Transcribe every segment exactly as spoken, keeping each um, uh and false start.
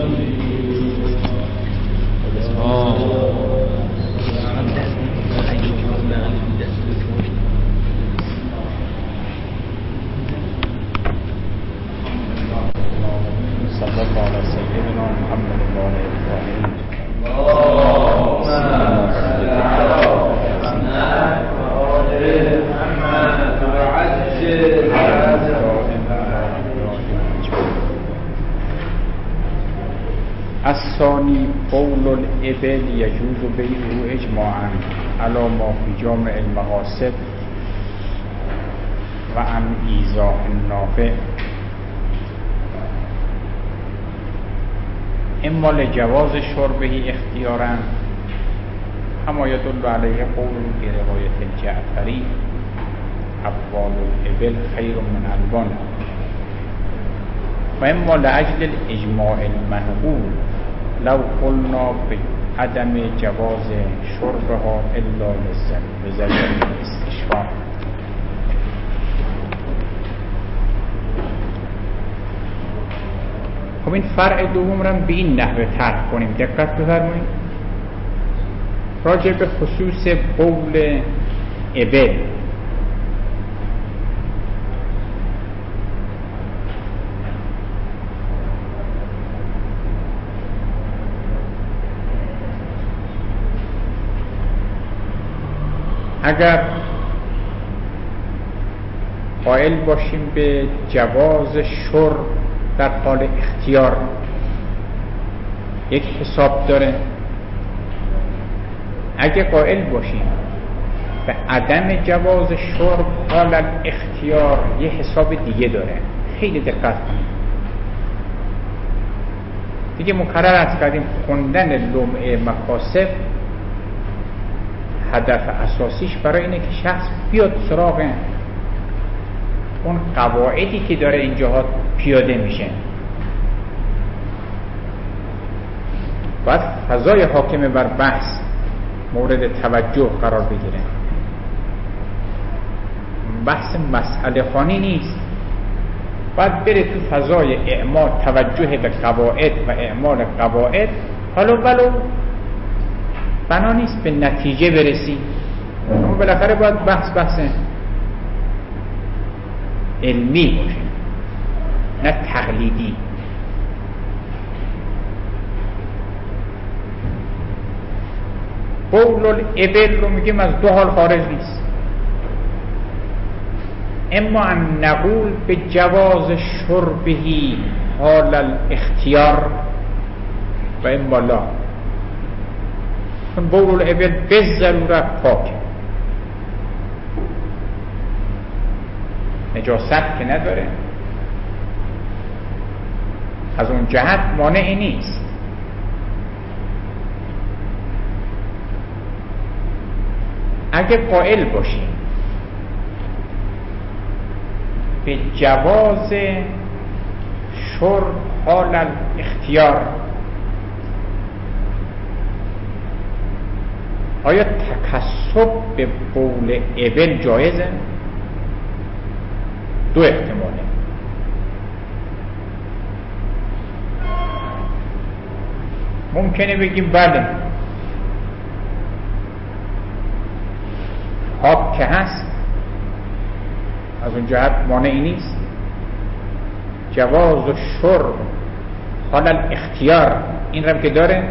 الثانی قول الابل یجوز بیعه اجماعا علی ما فی جامع المقاصد و عن ایضاح النافع اما لجواز شربه اختیارا کما یدل علیه قول فی روایت الجعفری ابوال الابل خیر من البان و اما لاجل الاجماع المنقول لو قلنا بعدم جواز شربها الا لزل الاستشفاء. خب این فرع دوم رو به این نحوه طرح کنیم. دقت بفرمایید راجع به خصوص قول ابل. اگر قائل باشیم به جواز شرب در حال اختیار یک حساب داره، اگه قائل باشیم به عدم جواز شرب حال اختیار یک حساب دیگه داره. خیلی دقت کنید دیگه. مکرر عرض کردیم خوندن لمعه مکاسب هدف اساسیش برای اینه که شخص بیاد سراغ اون قواعدی که داره اینجاها پیاده میشه. باید فضای حاکم بر بحث مورد توجه قرار بگیره. بحث مسئله خوانی نیست، باید بره تو فضای اعمال توجه به قواعد و اعمال قواعد. حالا ولو بنا نیست به نتیجه برسی، اما بالاخره باید بحث بحث علمی باشه نه تقلیدی. قول الابل رو میگیم از دو حال خارج نیست. اما ان نقول به جواز شربهی حال الاختیار و اما لا. قول الابل به ضرورت پاکه، نجاست که نداره، از اون جهت مانعی نیست. اگه قائل باشیم به جواز شرب حال الاختیار، آیا تکسب به قول ابل جایزه؟ دو احتماله. ممکنه بگیم بله آب که هست، از اون جهت مانعی نیست. جواز و شرب حال الاختیار این رو که داره،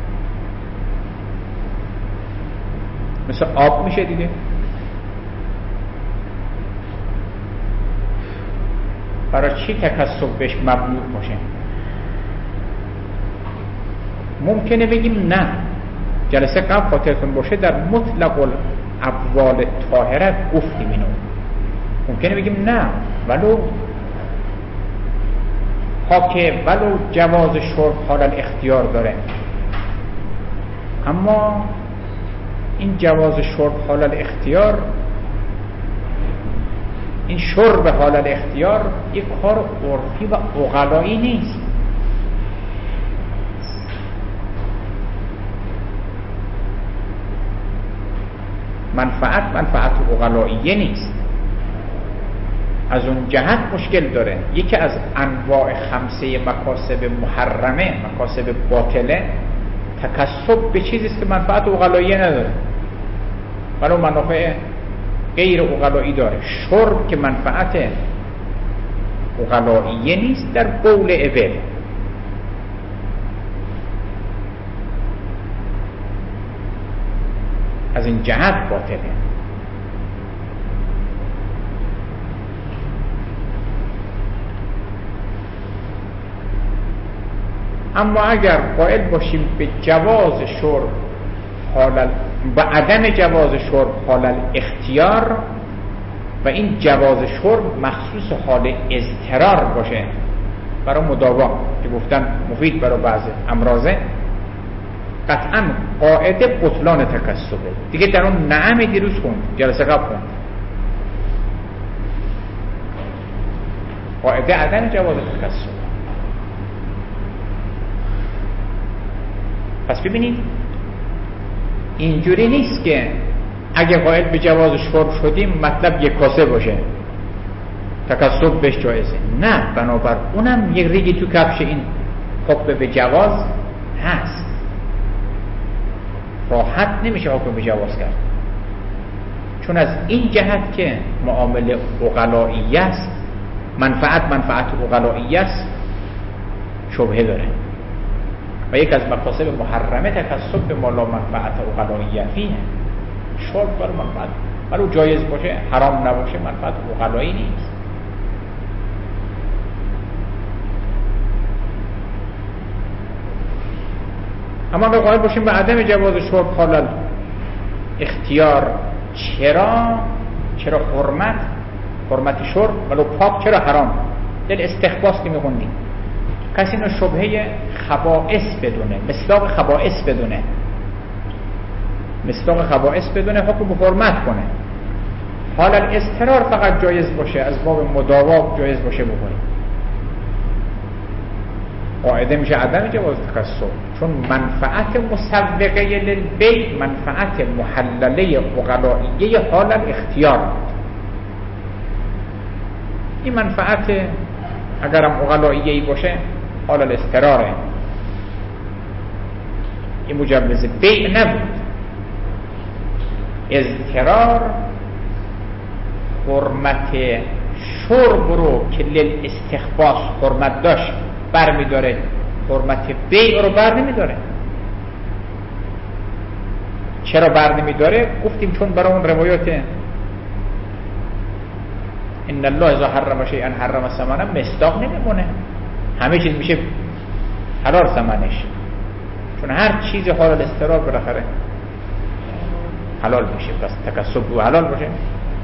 مثل آب میشه دیگه. برای چی تکسب بهش ممنوع باشه؟ ممکنه بگیم نه. جلسه قبل خاطرتون باشه در مطلق الابوال طاهره گفتیم اینو. ممکنه بگیم نه ولو حاکه ولو جواز شرب حال الاختیار داره، اما این جواز شرب حال الاختیار، این شرب حال الاختیار یک کار عرفی و عقلایی نیست. منفعت منفعت عقلاییه نیست. از اون جهت مشکل داره. یکی از انواع خمسه مکاسب محرمه، مکاسب باطله، تکسب به چیزی است که منفعت عقلایی نداره، ولی منافع غیر عقلایی داره. شرب که منفعت عقلایی نیست در قول ابل، از این جهت باطله. اما اگر قائل باشیم به جواز شرب حال و عدم جواز شرب حال الاختیار و این جواز شرب مخصوص حال اضطرار باشه برای مداوا که گفتن مفید برای بعض امراضه، قطعا قاعده بطلان تکسبه دیگه. در اون نعم دیروز خوند، جلسه قبل خوند، قاعده عدم جواز تکسب. پس ببینید اینجوری نیست که اگه قائل به جواز شرب شدیم مطلب یک کاسه باشه تکسب بهش جایزه. نه، بنابر اونم یک ریگی تو کفش این حکم به جواز هست. راحت نمیشه حکم به جواز کرد، چون از این جهت که معامله عقلایی است، منفعت منفعت عقلایی است، شبهه داره. و یک از مقاصد محرمه تکسب به مالا منفعت عقلایی فیه. شرب برای منفعت برای جایز باشه، حرام نباشه، منفعت عقلایی نیست. اما اگه قائل باشیم به عدم جواز شرب حال اختیار، چرا چرا حرمت حرمت شرب ولو پاک چرا حرام؟ دل استخباس که میخوندیم، کسی اینو شبهه خبائث بدونه، مصداق خبائث بدونه، مصداق خبائث بدونه، حکم به حرمت کنه. حال الاضطرار فقط جایز باشه، از باب مداوا جایز باشه بکنیم. قاعده میشه عدم جواز تکسب، چون منفعت مسوقه للبیع منفعت محلله عقلائیه حال الاختیار. این منفعت اگرم عقلائیه‌ای باشه حال الاضطراره، این مجوز بیع نبود. اضطرار حرمت شرب رو که للاستخفاف حرمت داشت بر می داره، حرمت بیع رو بر نمی داره. چرا بر نمی داره؟ گفتیم چون برای اون روایات ان الله اذا حرم شیئا حرم ثمنه مصداق نمیمونه، همه چیز میشه حلال ثمنش، چون هر چیز حال الاضطرار بالاخره حلال میشه. پس تکسب و حلال باشه.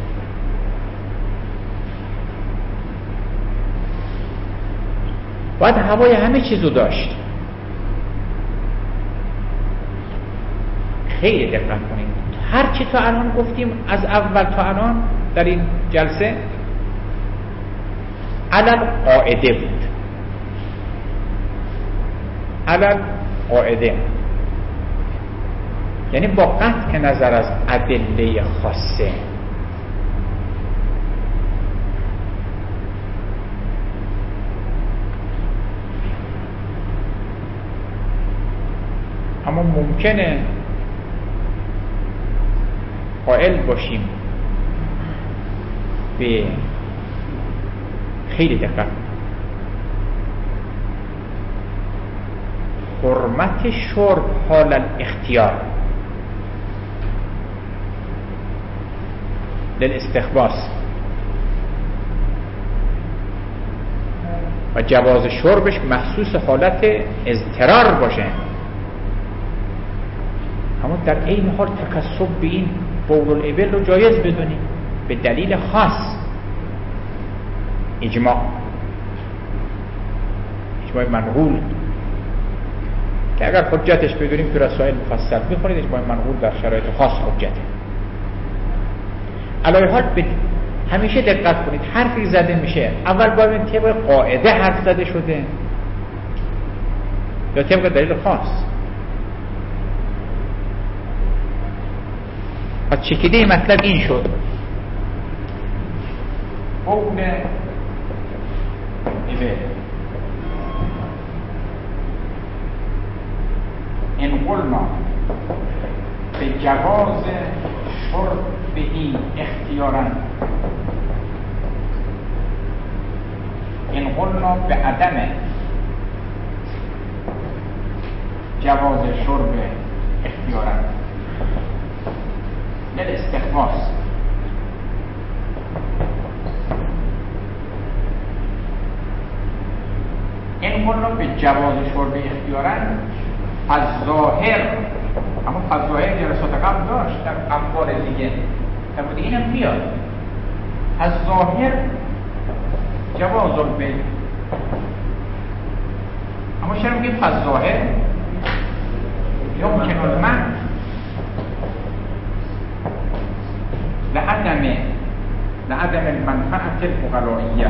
باید هوای همه چیزو داشت. خیلی دقت کنید، هر چی تا الان گفتیم از اول تا الان در این جلسه علل قاعده بود، علل قاعده، یعنی با قطع نظر از ادله خاصه. اما ممکنه قائل باشیم به خیلی دقت حرمت شرب حال الاختیار للاستخباس و جواز شربش مخصوص حالت اضطرار باشه، اما در این حال تکسب به این بول الابل رو جایز بدونیم به دلیل خاص. اجماع اجماع منقول که اگر حجتش بدونیم تو رسائل مفصل میخونید، اجماع منقول در شرایط خاص حجته. علاوه حال همیشه دقت کنید، حرفی زده میشه اول باید طبق قاعده حرف زده شده یا طبق دلیل خاص. پس چکیده مطلب این شد بول ابل ان قلنا به جواز شربه اختیارا ان قلنا به عدم جواز شرب اختیارا للاستخواص این قلنا به جواز شرب اختیارا از ظاهر، اما از ظاهر جلسات قبل داشت در افکار دیگه تبودی اینم بیاد از ظاهر جواز البیع، اما چرا میگیم از ظاهر یمکن المنع لعدم لعدم المنفعة الفقرائیه.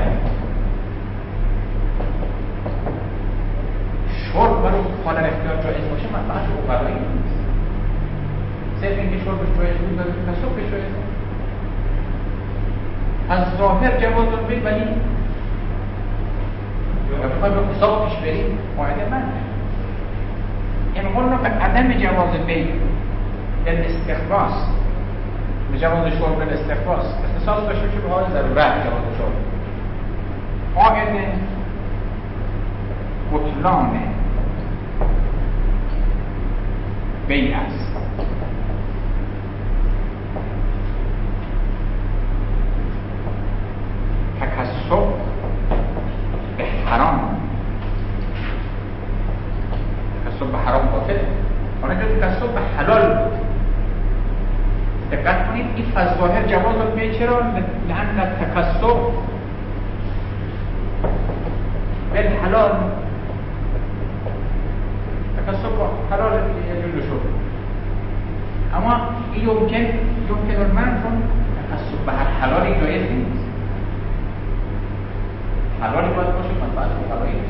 شرب برای حالا اختیار جایز باشه منفعت فقرایی نیست، صرف اینکه شربش جایز بود برای تصرفش جایز بود. از ظاهر جواز البیع ولی یا بخواهی به حساب پیش بریم قاعده من این قلنا به عدم جواز بیع للاستخواص، به جواز شرب للاستخواص اختصاص داشته باشه به حال ضرورت جواز شرب. قاعده بطلان بیع است. تکسب به حرام، تکسب به حرام باطل، حالا اینجا تکسب به حلال بود. دقت کنید این از ظاهر جواز البیع، چرا؟ لأن التکسب بالحلال، تکسب حلال یجوز شد، اما این یمکن یمکن المنع چون تکسب به هر حلالی جایز نیست. حلالی باید باشه منفعت فقرایی نیست.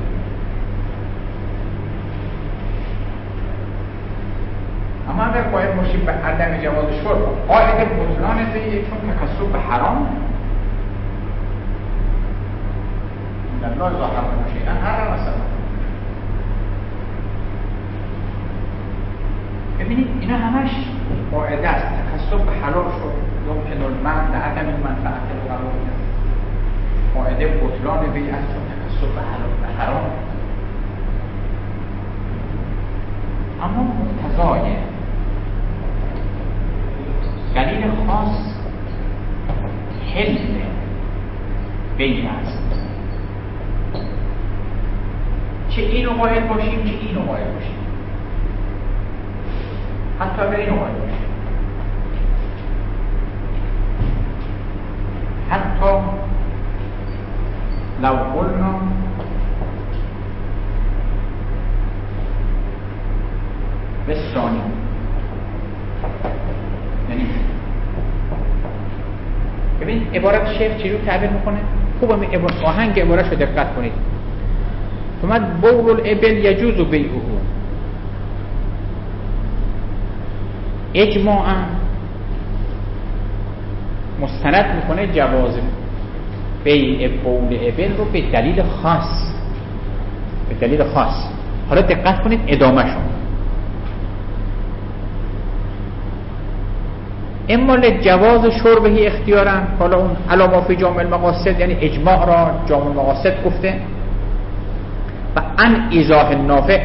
اما اگر باید باشیم به عدم جواز شرب، قاعده بطلان بیع چون تکسب به حرام ان الله اذا حرم شیئا حرم مثلا. ببینید اینا همش قاعده است. تکسب به حلال شد یمکن المنع لعدم المنفعة الفقرائیه، قاعده بطلان بیع است چون تکسب به حلال به حرام. اما مقتضای دلیل خاص حل بیع است، چه اینو قائل باشیم چه اینو قائل باشیم، حتی اگر اینو قائل باشیم، حتی لو قلنا بالثانی، یعنی ببین عبارت شیخ چی رو تعبیر میکنه؟ خوبه آهنگ عبارت رو دقت کنید. اومد بول الابل یجوز بیعه، اجماعا مستند میکنه جواز بیع بول ابل رو به دلیل خاص، به دلیل خاص. حالا دقت کنید ادامه شون. اما لجواز شربه اختیارا، حالا اون علامه فی جامع المقاصد یعنی اجماع را جامع المقاصد گفته، و ان ایضاح النافع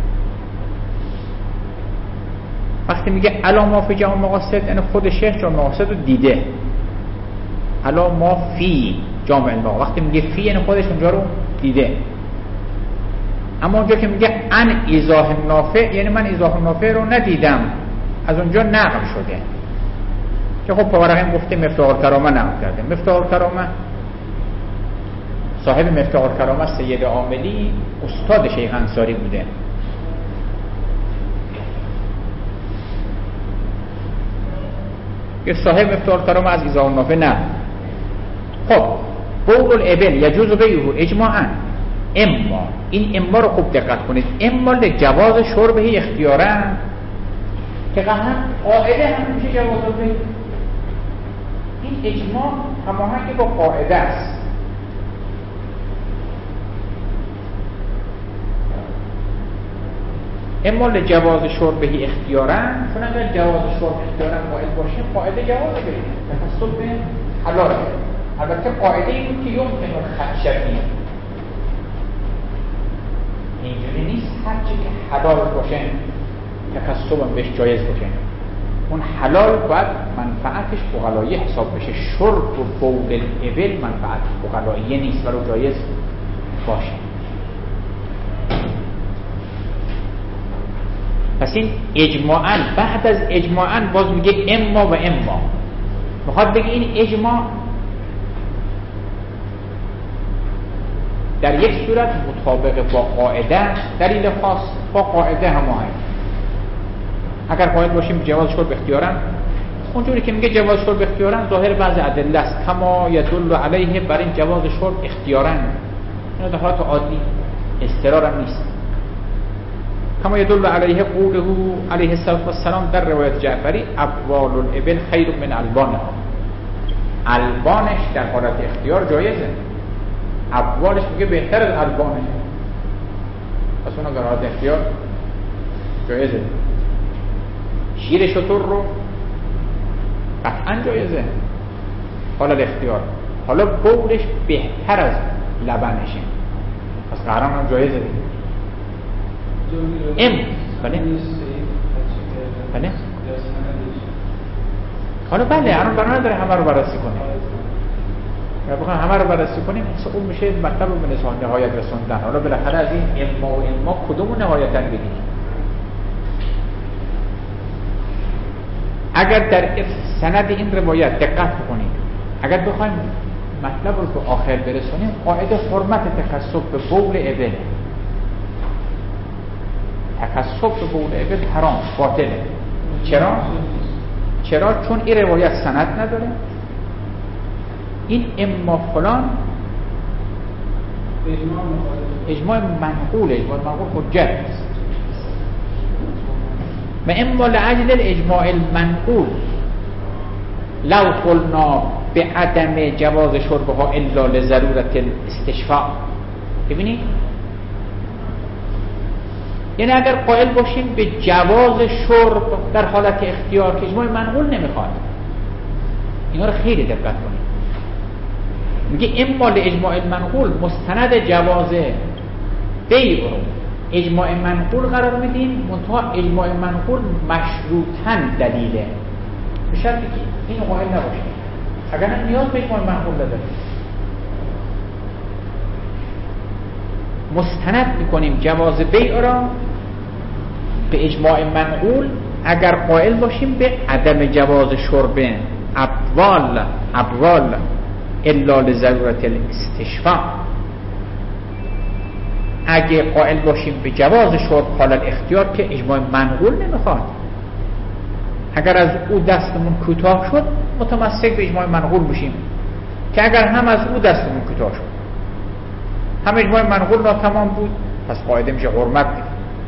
وقتی میگه علامه فی جامع المقاصد یعنی خود شیخ جامع المقاصد رو دیده، علامه فی جامع المقاصد وقتی میگه فی یعنی خودش اونجا رو دیده. اما اونجا که میگه ان ایضاح النافع یعنی من ایضاح النافع رو ندیدم، از اونجا نقل شده. که خب پاورقیم گفته مفتاح الکرامه نقل کرده. مفتاح الکرامه صاحب مفتاح الکرامه سید عاملی استاد شیخ انصاری بوده. که صاحب مفتاح الکرامه از ایضاح النافع نه. خب بول الابل یجوز بیعه اجماعا، اما این اما رو خوب دقت کنید، اما لجواز شربه اختیارا که قاعده هم میشه جواز البیع. این اجماع هماهنگ با قاعده است. اما لجواز شربه اختیارا، چون اگر جواز شرب اختیارا قائل باشیم قاعده جواز بریم تفصل به حلاله. البته قاعده این بود که یمکن الخدشتی، اینجوری نیست هرچی که حلال باشه تکسب بهش جایز باشه. اون حلال باید منفعتش بغلایه حساب بشه. شرب و بول الابل منفعت بغلایه نیست ولو جایز باشه. پس این اجماعاً، بعد از اجماعاً باز میگه اما و اما، میخواد بگه این اجماع در یک صورت مطابق با قاعده، دلیل خاص با قاعده هماهنگ. اگر قائل باشیم جواز شرب اختیارا، اونجوری که میگه جواز شرب اختیارا ظاهر بعض ادله است، کما یدل علیه بر این جواز شرب اختیارا، این در حالت عادی اضطرار هم نیست. کما یدل علیه قوله علیه السلام در روایت جعفری ابوال الابل خیر من البانها، البانش در حالت اختیار جایزه، ابوالش میگه بهتر از البانش، پس اون در حالت اختیار جایزه. شیر شتر رو قطعا جایزه حالا الاختیار، حالا بولش بهتر از لبنشه، پس قهرم هم جایزه دیگه. ام بله بله حالا بله الان برنامه داره همه رو بررسی کنیم، یا بخوایم همه رو بررسی کنیم اون میشه مطلب رو به نهایت رسوندن. حالا بالاخره از این اما و اما کدوم نهایتا بگیم؟ اگر در سند این روایت دقت کنیم، اگر بخوایم مطلب رو به آخر برسونیم، قاعده حرمت تکسب به بول ابل، تکسب به بول ابل حرام باطله. چرا؟ چرا؟ چون این روایت سند نداره. این اما فلان اجماع منقول، اجماع منقول حجت است. و اما لعجل الاجماع المنقول لو قلنا به عدم جواز شربها الا لضرورت الاستشفاء. ببینید یعنی اگر قائل باشیم به جواز شرب در حالت اختیار که اجماع منقول نمیخواد، اینا رو خیلی دقت کنید. میگه اما لاجماع المنقول مستند جواز بیع رو اجماع منقول قرار میدین، منتها اجماع منقول مشروطاً دلیله، به شرطی که این قائل نباشه، اگر نه نیاز به اجماع منقول نداره. مستند میکنیم جواز بیع را به اجماع منقول اگر قائل باشیم به عدم جواز شرب ابوال ابوال الا لضرورت الاستشفاء. اگه قائل باشیم به جواز شرب حال الاختیار که اجماع منقول نمیخواد، اگر از او دستمون کوتاه شد متمسک به اجماع منقول بشیم، که اگر هم از او دستمون کوتاه شد هم اجماع منقول ناتمام بود، پس قاعده میشه حرمت دید.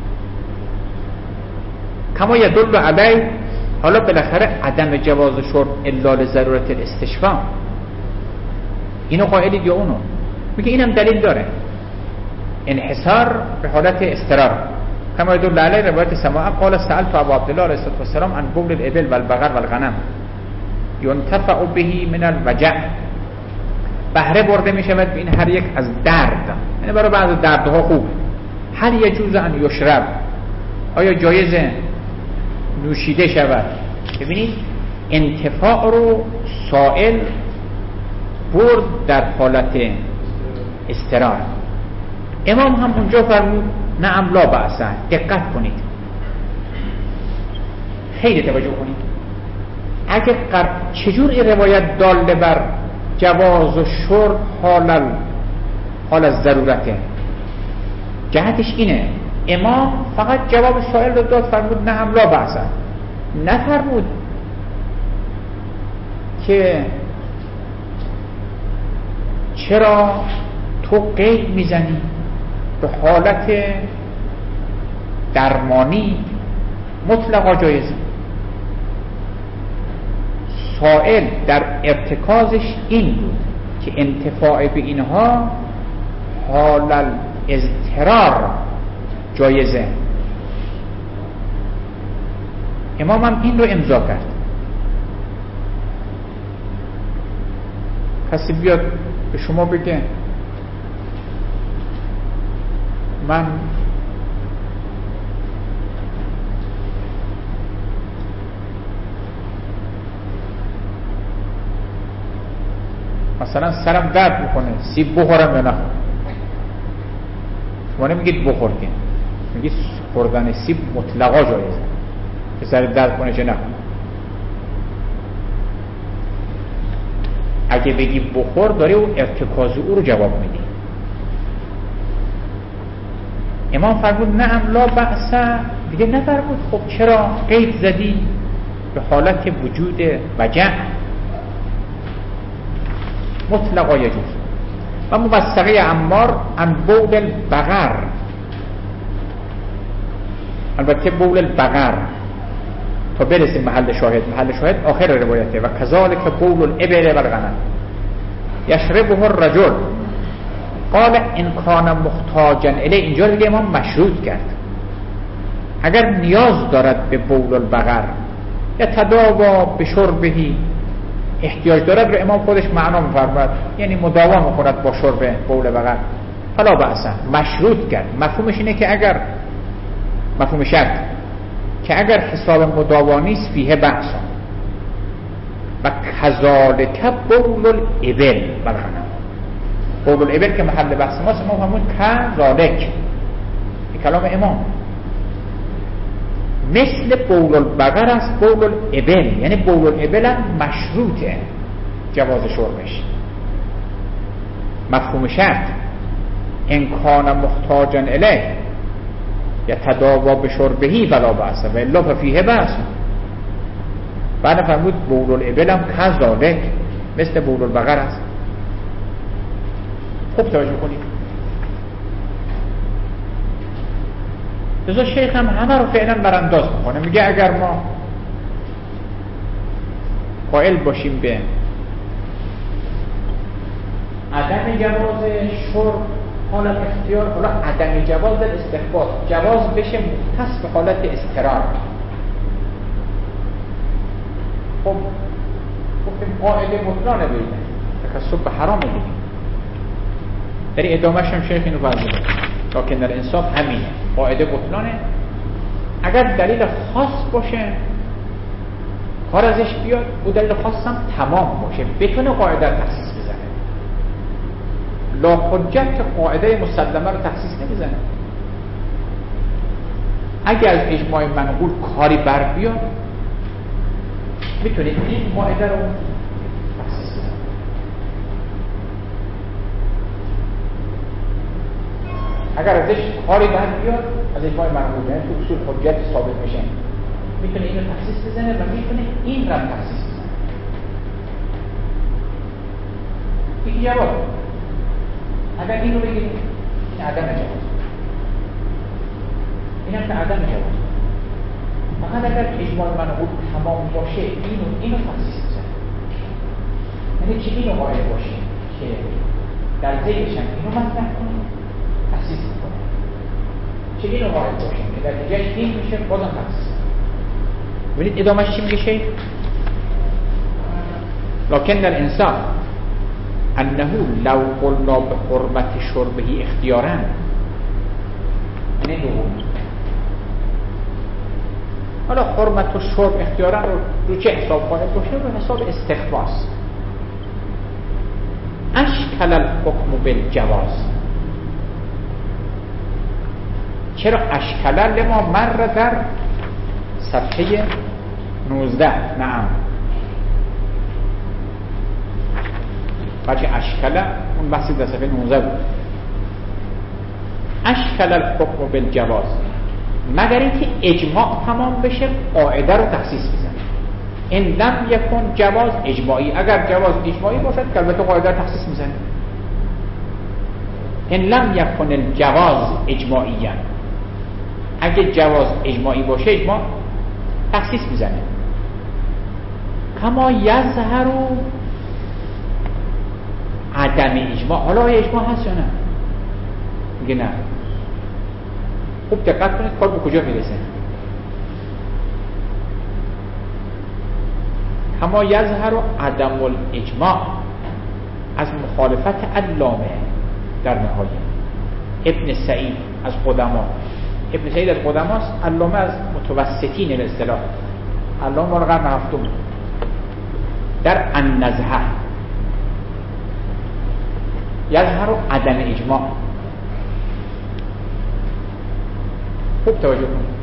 کما یدل علیه، حالا بالاخره عدم جواز شرب الا لضرورت الاستشفاء، اینو قائلید یا اونو؟ میگه اینم دلیل داره، انحصار به حالت اضطرار. کما یدل علیه روایت سماع قال سألت ابو عبدالله علیه السلام عن بول الابل والبقر والغنم ينتفع به من الوجع، بهره برده می شود به این هر یک از درد، یعنی برای بعض دردها خوب. هل یجوز ان یشرب، آیا جایزه نوشیده شود؟ ببینید انتفاع رو سائل برد در حالت اضطرار. امام هم اونجا فرمود نعم لا بأس. دقت کنید، خیلی توجه کنید. اگه قر... چجور این روایت داله بر جواز و شرب حال حال از ضرورته؟ جهتش اینه امام فقط جواب سائل رو داد، فرمود نعم لا بأس، نفرمود که چرا تو قید میزنی به حالت درمانی مطلقا جایزه. سائل در ارتکازش این بود که انتفاع به اینها حال الاضطرار جایزه. امام هم این رو امضا کرد. کسی بیاد به شما بگه من مثلا سرم درد میکنه سیب بخورم یا نخورم، شما نمیگید بخور که، میگید خوردن سیب مطلقا جایزه، که سر درد کنه چه نکنه. اگه بگی بخور داری او ارتکاز او رو جواب میدی. امام فرمود نعم لا بأس، دیگه نفرمود خب چرا قید زدی به حالت وجود وجع، مطلقا یجوز. و موثقه عمار عن بول البقر، البته بول البقر تا برسیم محل شاهد، محل شاهد آخر روایته. و کذالک بول الابل و الغنم یشربه الرجل قال ان کان محتاجا الیه. اینجا دیگه امام مشروط کرد اگر نیاز دارد به بول البقر یا تداوا به شربهی، احتیاج دارد رو امام خودش معنا می‌فرماید، یعنی مداوا می‌کند با شرب بول بقر، فلا بأس. مشروط کرد. مفهومش اینه که اگر، مفهوم شرط که اگر حساب مداوا نیست فیه بأس. و کذالک بول الابل و الغنم، بول الابل که محل بحث ماست، امام همون کذالک، این کلام امام، مثل بول البقر است بول الابل، یعنی بول الابل هم مشروطه جواز شربش. مفهوم شرط ان کان محتاجا الیه یتداوا بشربه فلا بأس و الا ففیه بأس. بعد فرمود بول الابل هم کذالک مثل بول البقر است. خوب توجه کنید. لذا شیخ هم همه رو فعلا برانداز میکنه، میگه اگر ما قائل باشیم به عدم جواز شرب حالت اختیار، حالا عدم جواز در استحباب، جواز بشه مختص به حالت اضطرار. خب گفتیم قاعده بطلانه بینه تکسب به حرام دیگه. در ادامهش هم شیخ اینو فرموده لکن در انصاف همینه، قاعده بطلانه. اگر دلیل خاص باشه کار ازش بیاد، او دلیل خاص هم تمام باشه، بتونه قاعده رو تخصیص بزنه. لا حجت قاعده مسلمه رو تخصیص نمیزنه. اگر از اجماع منقول کاری بر بیاد، میتونه این قاعده رو تخصیص بزنه. اگر ازش کاری بر بیاد، از اجماع منقول، یعنی تو اصول حجت ثابت میشه، میتونه اینو تخصیص بزنه و میتونه این رو تخصیص بزنه. این جواب. اگر اینو بگیریم این عدم جواز، این هم که عدم جواز. فقط اگر اجماع منقول تمام باشه اینو اینو تخصیص بزنه. یعنی چی؟ اینو قائل باشه که در ذیلش هم اینو مطرح کنه، تخصیص کنه. چه اینو قائل باشه که در نتیجهش این میشه، بازم تخصیص. ببینید ادامهش چی میگه شیخ؟ لکن الانسان انه لو قلنا به حرمت شربه اختیارا، اینه دوم. حالا حرمت و شرب اختیارا رو رو چه حساب کنه؟ باشه رو حساب استخواص. اشکل الحکم بالجواز. چرا اشکل؟ لما مر در صفحه نوزده. نعم بچه اشکل اون بحثی در صفحه نوزده بود. اشکل الحکم بالجواز، مگر اینکه اجماع تمام بشه قاعده رو تخصیص بزنه. ان لم یکن جواز اجماعی، اگر جواز اجماعی باشد که البته قاعده رو تخصیص میزنه. ان لم یکن الجواز اجماعیا، اگه جواز اجماعی باشه اجماع تخصیص میزنه. کما یظهر عدم اجماع. حالا آیا اجماع هست یا نه؟ میگه نه. خوب دقت کنید کار به کجا میرسه. کما یظهر عدم الاجماع از مخالفت علامه در نهایه. ابن سعید از قدما، ابن سعید از قدماست، علامه از متوسطین الاصطلاح، علامه مال قرن هفتم در النزهه. یظهر عدم اجماع. خوب توجه کنید.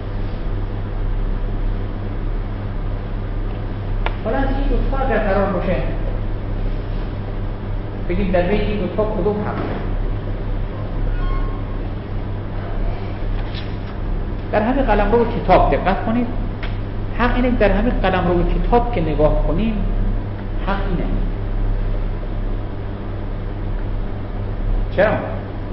حالا از این دوتا اگر قرار باشه بگیم در بین این دوتا کدوم حق؟ در همین قلمرو کتاب دقت کنید، حق اینه در همین قلمرو کتاب که نگاه کنیم حق اینه. چرا؟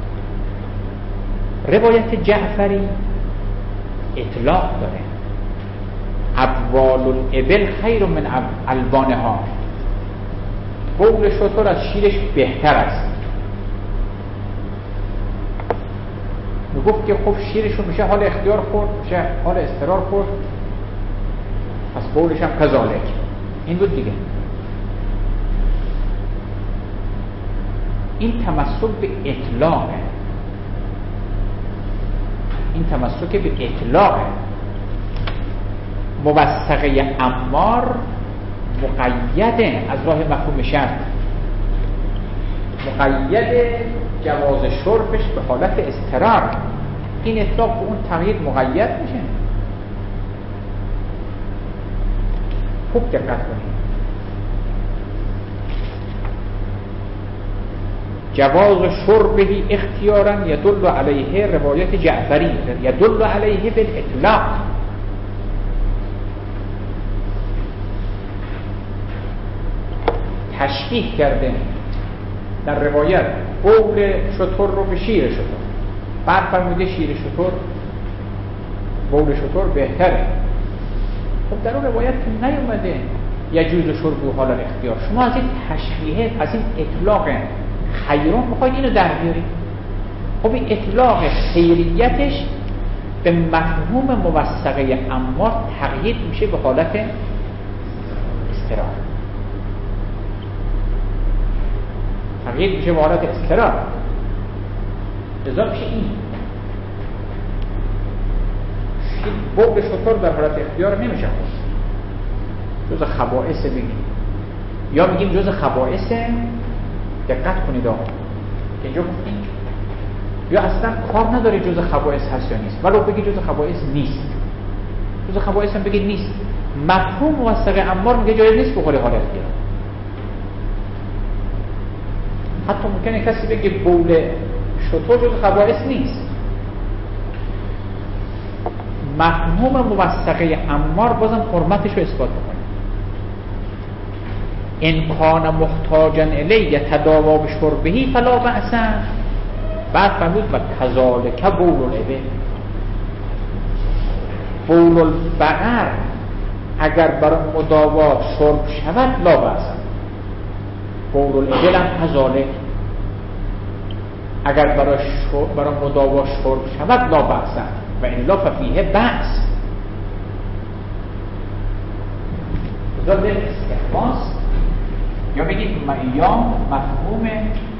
روایت جعفری اطلاق داره ابوال الابل خیر من البانها، بول شتر از شیرش بهتر است. میگفت که خب شیرشو میشه حال اختیار خورد، میشه حال استقرار خورد، پس بولش هم کذالک. این بود دیگه. این تمسک به اطلاقه، این تمسک به اطلاقه. موثقه امار مقیده از راه مفهوم شرط، مقید جواز شربش به حالت اضطرار. این اطلاق به اون تقیید مقید میشه. خوب دقت کنید. جواز شربه اختیارا یدل علیه روایت جعفری، یدل علیه بالاطلاق. تشبیه کرده در روایت بول شتر رو به شیر شتر، بعد فرموده شیر شتر بول شتر بهتره. خب در اون روایت که نیومده یجوز شرب حال الاختیار، شما از این تشبیه، از این اطلاق خیرون میخواید اینو در بیارید. خب این اطلاق خیریتش به مفهوم موثقه امار تقیید میشه به حالت استقرار، تقیید میشه به حالت استقرار. لذا میشه این بول شتر در حالت اختیار نمیشه جز خبائث بگیم، یا میگیم جز خبائث. دقت کنید آقا که اینجا گفتیم یا اصلا کار نداره جز خبائث هست یا نیست، ولو بگی جز خبائث نیست، جز خبائث هم بگی نیست، مفهوم موثقه امار میگه جایز نیست بخوره حال اختیار. حتی ممکنه کسی بگه بول شتر جز خبائث نیست، مفهوم موثقه امار بازم حرمتش رو اثبات میکنه. ان کان محتاجا الی یتداوا بشربه فلا بأس. بعد فرمود و کذالک بول الابل، بول البقر اگر برای مداوا شرب شود لا بأس. بول الابل هم کذالک اگر برای برای مداوا شرب شود لا بأس و الا ففیه بأس. بذار در استخلاص یا بگید یا مفهوم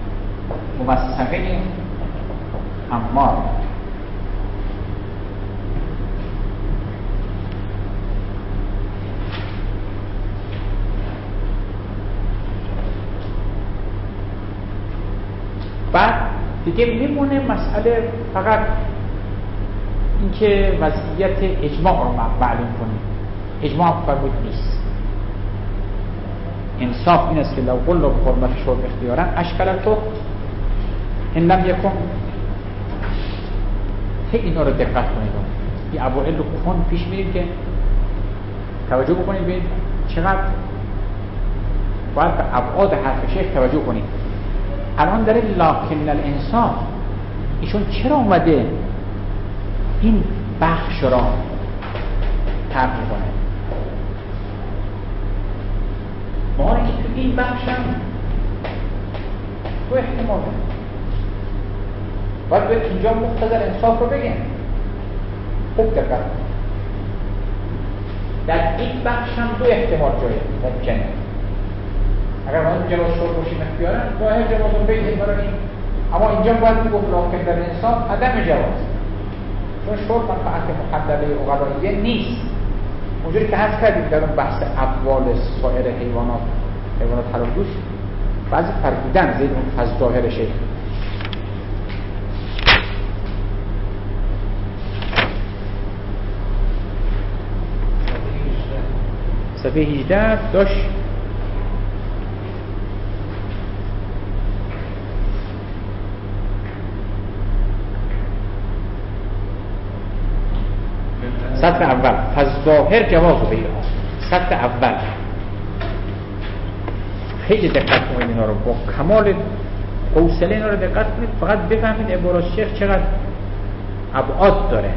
موثقه امار. بعد دیگه میمونه مسئله فقط اینکه وضعیت اجماع رو معلوم کنیم. اجماع فرمود نیست. انصاف این است که لو قل و حرمت شرب اختیارا اشکال تو ان لم یکن. اینا رو دقت کنید. این ابوال کهن پیش میریم که توجه بکنید ببینید چقدر باید به ابعاد حرف شیخ توجه کنید. الان داره لکن الانصاف، ایشون چرا اومده این بخش را ترک کنه؟ ما که تو این بخشم تو احتمال باید به اینجا مقتضی انصاف رو بگیم. خوب دقت در این بخشم دو احتمال جایه ممکنه. اگر ما اینجا با شرب باشیم اختیارن ظاهر جواز رو بگیم برای این، اما اینجا باید میگفت لکن در انصاف عدم جواز، چون شرب منفعت محدده اقلاییه نیست. اونجوری که هست کردیم در اون بحث اقوال سایر حیوانات حیوانات حلال دوش بعضی فرقیدن زید اون از ظاهر شیخ. صفحه هجده داشت سطر اول فظاهر جواز بیعه. سطر اول خیلی دقت کنید اینا رو، با کمال حوصله اینا رو دقت کنید، فقط بفهمید عبارات شیخ چقدر ابعاد داره.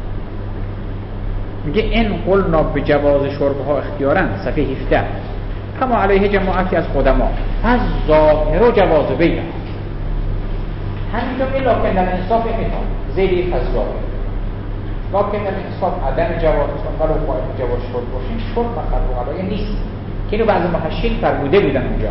میگه این قلنا به جواز شربها اختیارن صفحه هفده کما علیه جماعتی از قدما فظاهر و جواز بیعه. همینجا می لکن در انصاف میخواد زیری فظاهر، لکن در انصاف عدم جواز است. ولو باید جواز شرب باشیم شرب مخلوق علایه نیست که اینو بعضی محشین فرموده بودن اونجا.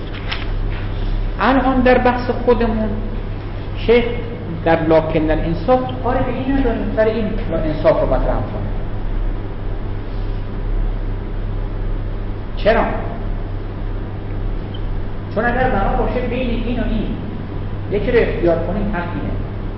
الان در بحث خودمون شیخ در لکن در انصاف کاری به این نداریم سر این انصاف رو مطرح کنه. چرا؟ چون اگر بنا باشه بین این و این یکی رو اختیار کنیم حق اینه،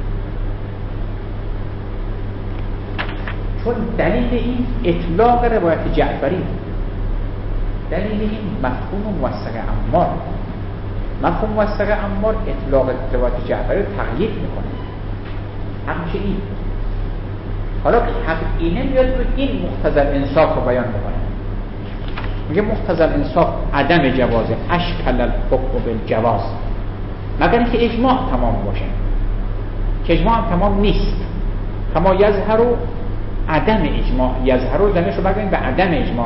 چون دلیل این اطلاق روایت جعفری، دلیل این مفهوم موثق عمار. مفهوم موثق عمار اطلاق روایت جعفری رو تقیید میکنه. همچه این حالا که حق اینه میاد رو این مقتضی انصاف رو بیان میکنه. میگه مقتضی انصاف عدم جوازه اشکل الحکم بالجواز، مگر اینکه اجماع تمام باشه، که اجماع هم تمام نیست. کما یظهر عدم اجماع، یظهر دمش رو بگیم به عدم اجماع.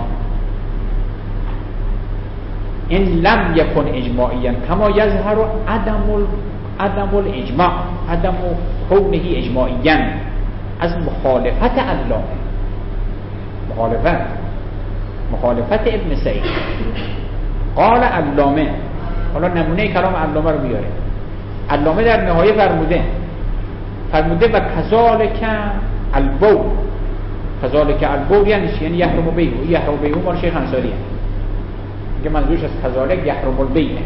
این لم یکن اجماعیا کما یظهر عدم عدم الاجماع، عدم کونه اجماعیا از مخالفت علامه، مخالفت مخالفت ابن سعید. قال علامه، حالا نمونه کلام علامه رو بیاره. علامه در نهایه فرموده فرموده و کذالک البول، کذالک البول یعنی چی؟ یعنی یحرم بیعه. یحرم بیعه مال شیخ انصاریه، میگه منظورش از کذالک یحرم البیع.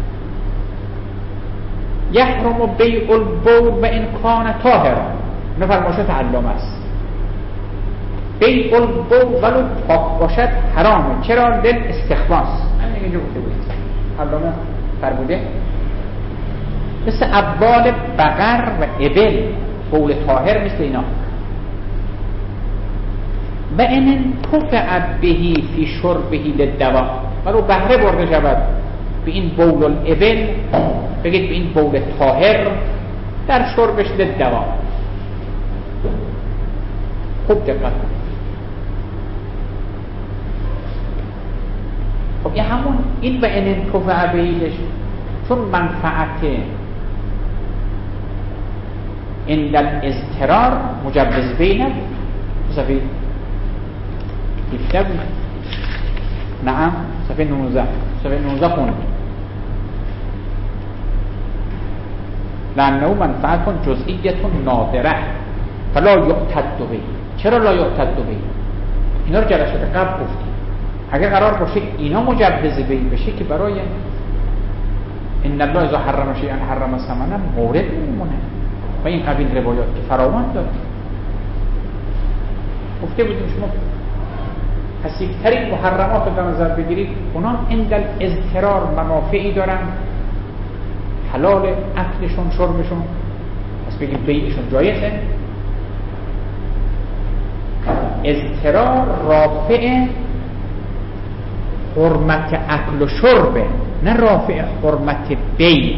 یحرم بیع البول و ان کان طاهرا، نه فرمایشات علامه است. بیع البول ولو پاک باشد حرامه. چرا؟ دل استخلاص. همین اینجا گفته بود علامه فرموده مثل ابوال بقر و ابل، بول طاهر مثل اینا. و این کفع بهی فی شربهی للدوا، ولو بهره برده شود به این بول الابل، بگید به این بول طاهر در شربش للدوا. خوب دقت کنید. خب این همون این و این کفع بهیش، چون منفعت عند الاضطرار مجوز بینه صفحه هفده بود. نعم صفحه نوزده صفحه نوزده خوند لانه منفعت جزئیت نادره فلا یعتد به. چرا لا یعتد به؟ اینا رو جلسات قبل گفتیم. اگر قرار باشه اینا مجوز بین بشه که برای ان الله اذا حرم شیئا حرم ثمنه مورد میمونه و این قبیل روایات که فراوان داره. گفته بودیم شما حسیب‌ترین محرمات رو در نظر بگیرید، اونا عند الاضطرار منافعی دارن، حلال اکلشون شربشون، پس بگیم بیعشون جایزه. اضطرار رافع حرمت اکل و شربه، نه رافع حرمت بیع.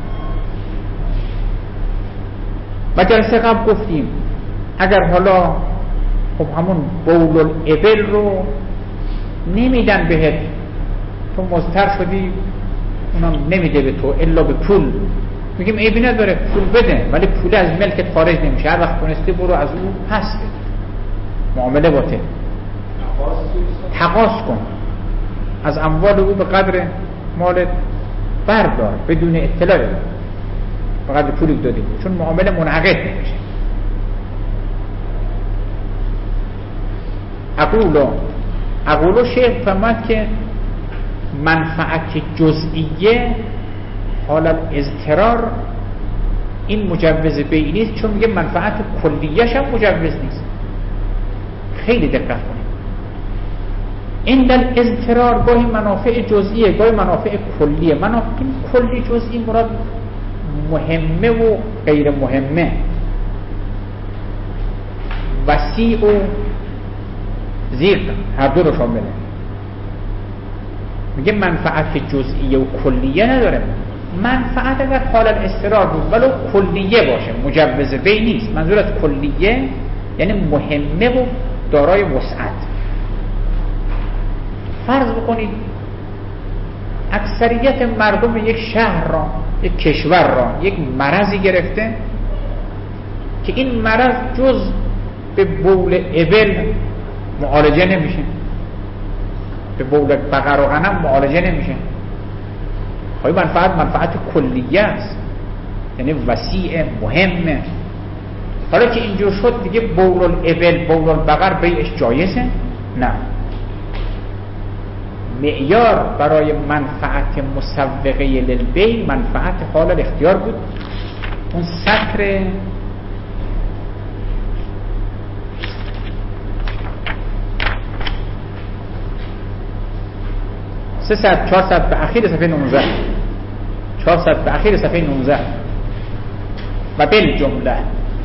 و جلسه قبل گفتیم اگر حالا خب همون بول الابل رو نمیدن بهت تو مضطر شدی اونم نمیده به تو الا به پول، میگیم عیبی نداره پول بده، ولی پول از ملکت خارج نمیشه، هر وقت تونستی برو از اون پس بده. معامله باطل. تقاضا کن از اموال او به قدر مالت بردار بدون اطلاع او، به قدر پولی دادی بود، چون معامله منعقد نمیشه. اقولو اقولو شیخ فهمد که منفعت جزئیه حالا اضطرار این مجوز بیعی نیست، چون میگه منفعت کلیه‌ش هم مجوز نیست. خیلی دقت کنید، این در اضطرار گاهی منافع جزئیه گاهی منافع کلیه. منافع کلی جزئی مراد مهمه و غیر مهمه، وسیع و ضیق، هر دو رو شامله. میگه منفعت جزئیه و کلیه نداره. منفعت اگر حال الاضطرار بود ولو کلیه باشه مجوز بی نیست. منظور از کلیه یعنی مهمه و دارای وسعت. فرض بکنید اکثریت مردم یک شهر را، یک کشور را یک مرضی گرفته که این مرض جز به بول ابل معالجه نمیشه، به بول بقر و غنم معالجه نمیشه. های منفعت منفعت کلیه است، یعنی وسیع مهمه. حالا که اینجور شد دیگه بول الابل بول البقر بیعش جایزه؟ نه. معیار برای منفعت مسوقه للبیع منفعت حال الاختیار بود. اون سطر سه صد چهار صد به اخیر صفحه نوزده چهار صد به اخیر صفحه نوزده و بالجمله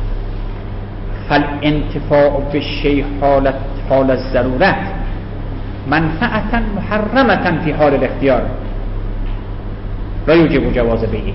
فالانتفاع بالشیء حالت حال الضرورت منفعتا محرمتا فی حال الاختیار لا یوجب جواز بیعه.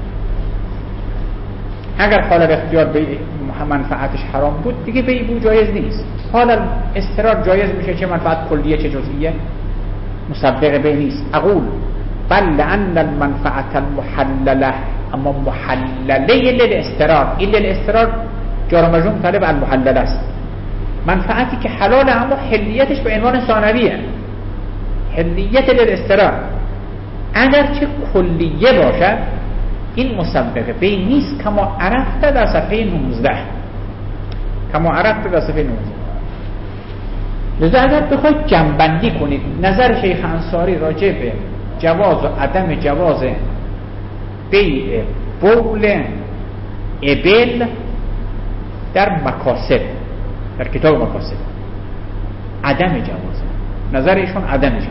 اگر حال الاختیار بیع منفعتش حرام بود دیگه بیع بو جایز نیست. حال اضطرار جایز میشه، چه منفعت کلیه چه جزئیه، مسبق بیع نیست. اقول بل لان المنفعت المحلله، اما محلله للاضطرار، این للاضطرار جار و مجرور طالب المحلله است. منفعتی که حلاله اما حلیتش به عنوان ثانویه، حلیت للاضطرار اگرچه کلیه باشد این مسبق بیع نیست، کما عرفت در صفحه نوزده کما عرفت در صفحه نوزده. لذا اگر بخواید جمع‌بندی کنید نظر شیخ انصاری راجع به جواز و عدم جواز بیع بول ابل در مکاسب، در کتاب مکاسب عدم جواز، نظر ایشون عدم جواز.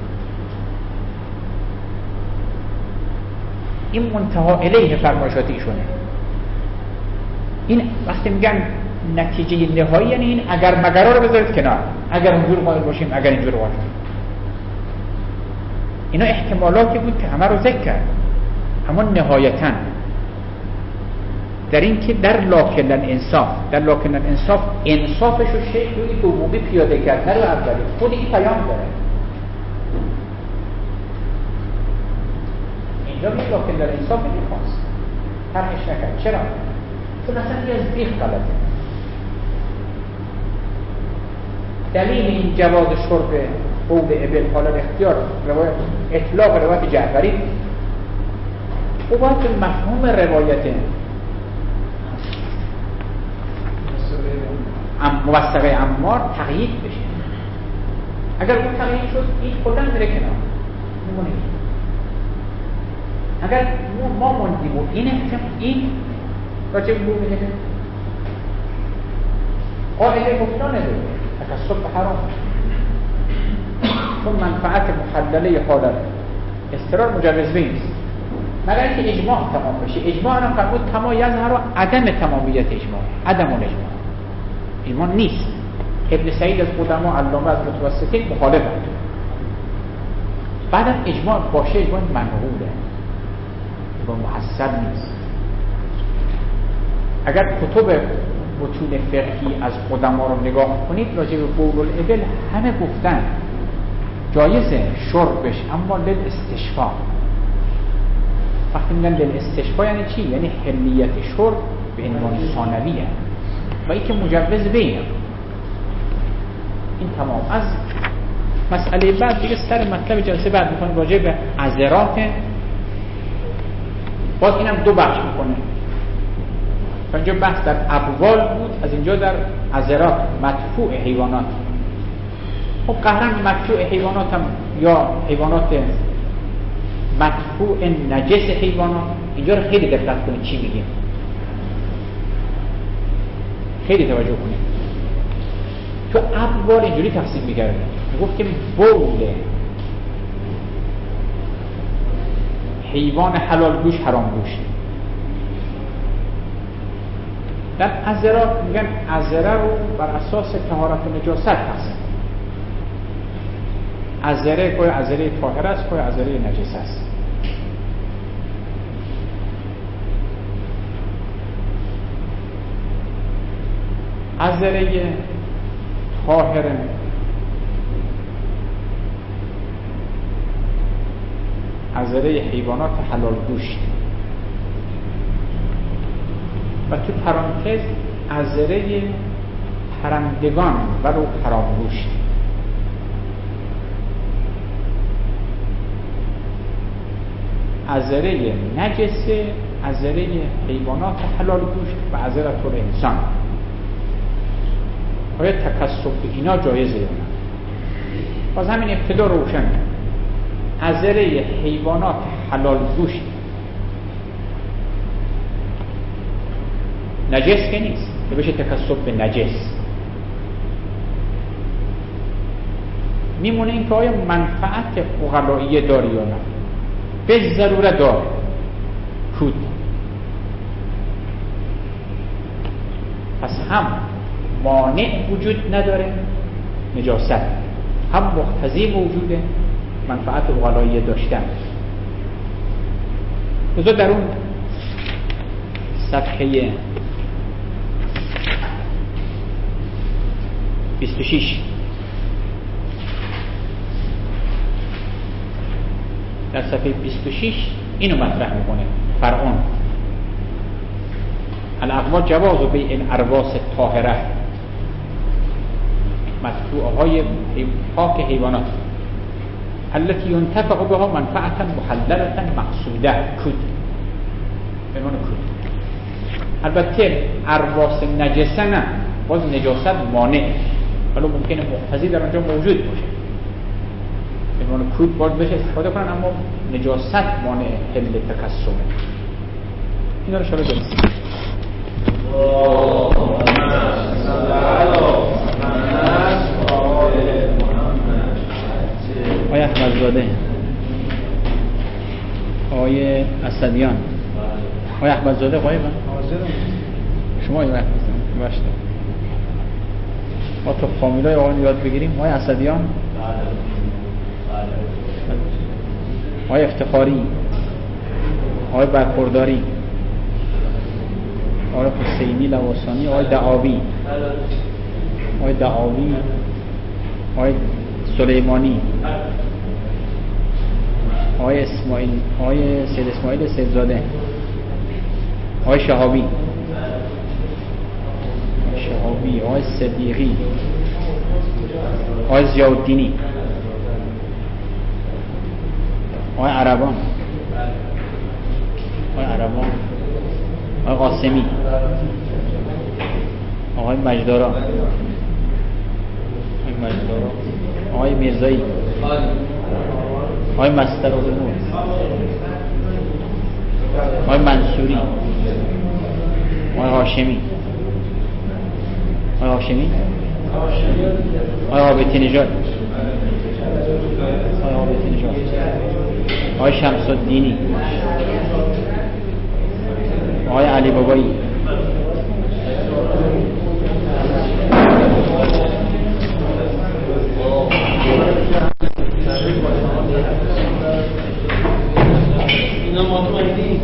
این منتها الیه فرمایشات ایشونه. این وقتی میگن نتیجه نهایی یعنی این اگر مگرها رو بذارید کنار، اگر اونجور قائل باشیم اگر اینجور قائل باشیم. اینا احتمالاتی بود که همه رو ذکر کرد، اما نهایتاً در این که در لاکن الانصاف در لاکن الانصاف انصافش رو شیخ روی دومی پیاده کرد، نه رو اولی. خود این پیام داره اینجا روی لاکن الانصاف نمیخواست طرحش نکرد. چرا؟ چون اصلا یه از بیخ غلطه. دلیل این جواز شرب بول ابل حال اختیار روایت اطلاق روایت جعفری او باید به مفهوم روایت موثقه عمار تقیید بشه. اگر اون تقیید شد این کلا میره کنار میمونه. اگر ما موندیم و این احتمال این راجع به میگه قاعده مبنا نداره تکسب به حرام، چون منفعت محلله حالت اضطرار مجوز نیست مگر اینکه اجماع تمام بشه. اجماع هم فرمود تمام یظهر عدم تمامیت اجماع، عدم الاجماع اجماع نیست. ابن سعید از قدما علامه از متوسطین مخالفه. بعدم اجماع باشه اجماع منقوله، اجماع محسن نیست. اگر کتب متون فقهی از قدما رو نگاه کنید راجع به بول الابل همه گفتن جایزه شربش، اما لیل استشفا. وقتی میگن لیل استشفا یعنی چی؟ یعنی حلیت شرب به عنوان ثانویه و این که مجوز بینه. این تمام. از مسئله بعد دیگه سر مطلب جلسه بعد میکنیم راجع به عذرات. باز اینم دو بخش میکنه. اینجا بحث در ابوال بود، از اینجا در عذرات مدفوع حیوانات. خب قهرن مدفوع حیوانات هم یا حیوانات مدفوع نجس حیوانات، اینجا رو خیلی دقت کنید چی میگیم، خیلی توجه کنید. تو ابوال اینجوری تقسیم می‌کرده، میگفت که بول حیوان حلال گوش حرام گوش. در عذرات میگن عذره رو بر اساس طهارت و نجاست تقسیم. عذره کوی عذره طاهر است، کوی عذره نجس است. عذره طاهر عذره حیوانات حلال گوشت و تو پرانتز عذره پرندگان ولو حرام گوشت. عذره نجس، عذره حیوانات حلال گوشت و عذره طور انسان. آیا تکسب به اینا جایزه یا نه؟ باز همین ابتدا روشن. عذره حیوانات حلال گوشت نجس که نیست که بشه تکسب به نجس. میمونه این که آیا منفعت عقلائیه داری یا نه؟ به ضرورت داره. کود پس هم مانع وجود نداره نجاست، هم مقتضی موجوده منفعت عقلائیه داشتن. بذار در اون صفحه بیست و شش در صفحه بیست و شش اینو مطرح میکنه. فرعون الاقوال جواز و بیع الارواس طاهره، مدفوعه های پاک حیوانات التي ينتفع بها منفعتا محللتا مقصوده. کود به معنی کود. البته ارواس نجسه نه، باز نجاست مانع، ولی ممکنه مقتضی در آنجا موجود باشه. به معنی کود باید بشه استفاده کنن، اما نجاست مانع حل تکسبه. اینا رو شاید برسیم. آقای احمدزاده، آقای اسدیان. آقای احمدزاده قایبن؟ شما آقای احمدزاده باشید. ما تو فامیلای آقایان یاد بگیریم. آقای اسدیان، آقای افتخاری، آقای برخورداری، آقای حسینی لواسانی، آقای دعاوی، آقای دعاوی، آقای سلیمانی، آقای اسماعیل، آقای سید اسماعیل سیدزاده، آقای شهابی، آقای شهابی، آقای صدیقی، آقای ضیاءالدینی، آقای عربان، آقای عربان، آقای قاسمی، آقای مجدارا، آقای مجدارا، آقای میرزایی، آقای مسترالامور، آقای منصوری، آقای هاشمی، آقای هاشمی، آقای عابدی نژاد، آقای عابدی نژاد، آقای شمس الدینی، آقای علی بابایی، اینا مطمئنی؟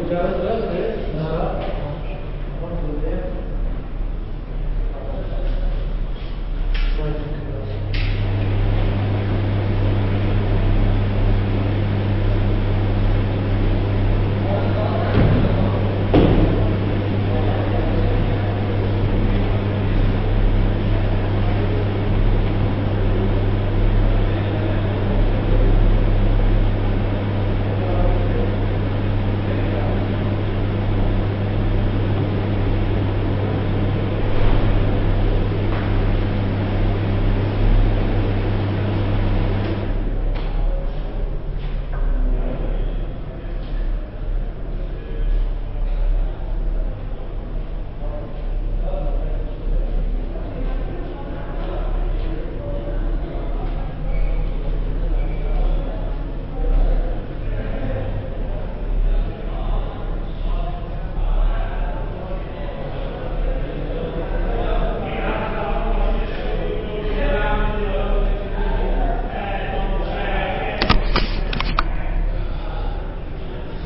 جواز باید